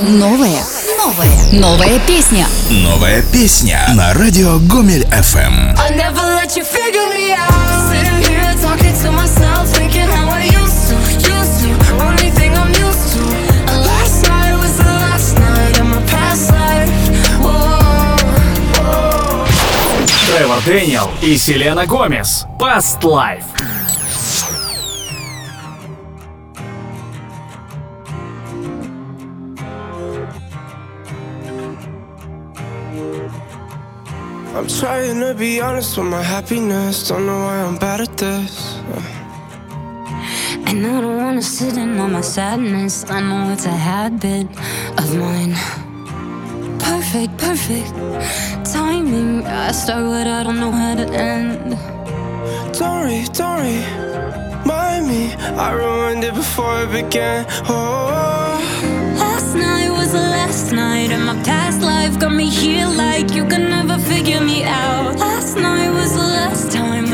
Новая песня. Новая песня на радио Гомель FM. Тревор Дэниел и Селена Гомес. Past Life. I'm trying to be honest with my happiness. Don't know why I'm bad at this. And I don't wanna sit in on my sadness. I know it's a habit of mine. Perfect timing. I start what I don't know how to end. Don't worry, mind me. I ruined it before it began. Oh, Last night was the last night, and my past life got me here like you can never figure me out. Last night was the last time,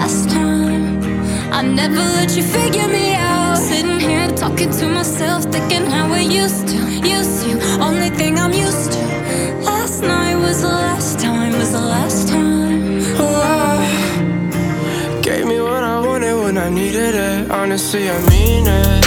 I never let you figure me out. Sitting here talking to myself, thinking how we used to. Only thing I'm used to. Last night was the last time. oh. Gave me what I wanted when I needed it. Honestly, I mean it.